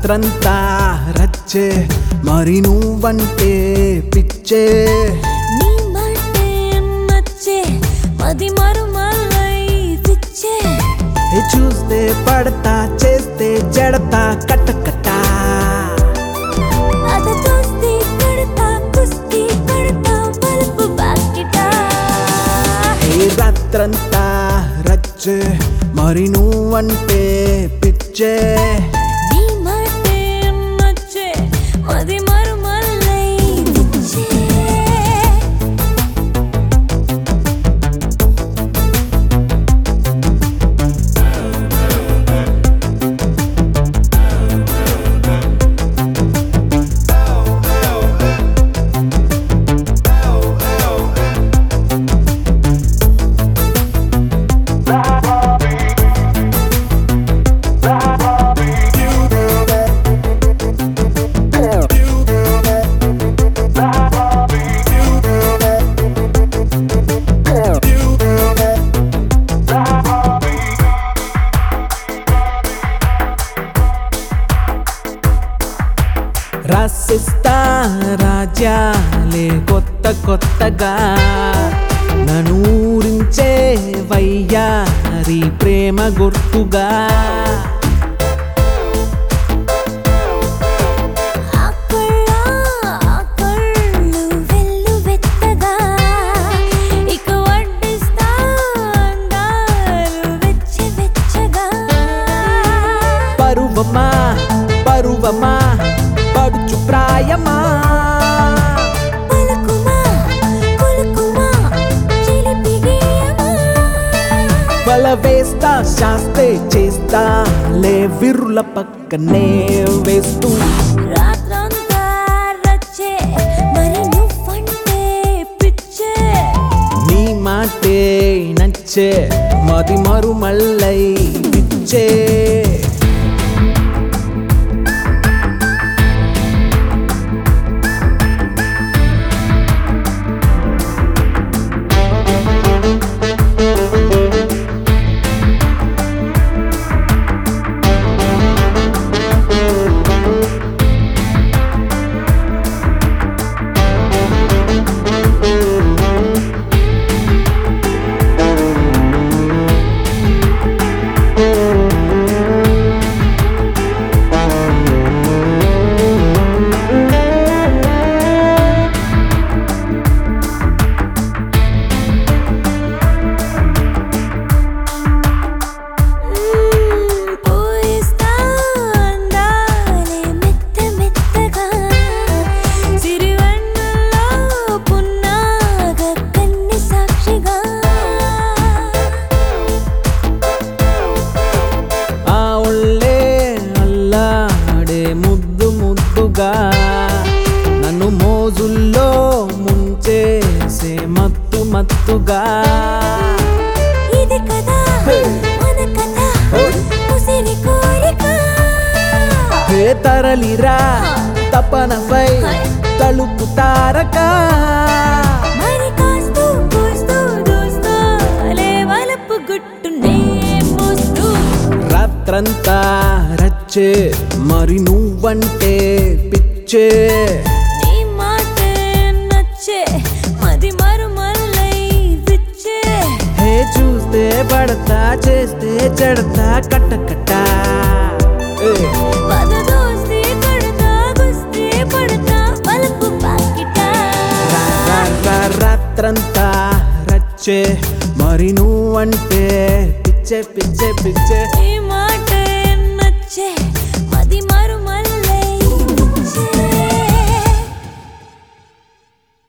రాత్రంతా రచ్చే మరి నువ్వంటే పిచ్చే నీ మాటే నచ్చే మది మరుమల్లై పిచ్చే చూస్తే పడతా చేస్తే జడతా కట్టకట్ట అద చూస్తే కడతా కుస్తీ కడతా బల్బు బాకిట రాత్రంతా రచ్చే మరి నువ్వంటే పిచ్చే నీ మాటే నచ్చే మది మరుమల్లై పిచ్చే రాసిస్తా రాజ్యాలే కొత్త కొత్తగా నన్ను ఊరించే వయ్యారి ప్రేమ గుర్తుగా పరువమా పరువమా పడుచు ప్రాయమా వల వేస్తా శాస్తే చేస్తా లే విరుల పక్కనే వేస్తూ రాత్రంతా రచ్చే మరి నువ్వంటే పిచ్చే నీ మాటే నచ్చే మది మరుమల్లై పిచ్చే నన్ను మోజుల్లో ముంచేసే మత్తు మత్తుగా ఇది కదా మన కథ ఉసిరి కోరిక తరలిరా తపనపై తలుపు తారక మరి కాస్తూ కూస్తూ దూస్తూ లేవలపు గుట్టునే మోస్తూ రాత్రంతా రచ్చే మరి నువ్వంటే పిచ్చే నీ మాటే నచ్చే మది మరుమల్లై పిచ్చే చూస్తే పడతా చేస్తే చెడతా కట్టకట్ట పద దోస్తే కడతా గుస్తే పడతా బల్బు బాకిట రాత్రంతా రచ్చే మరి నువ్వంటే పిచ్చే పిచ్చే పిచ్చే నీ మాట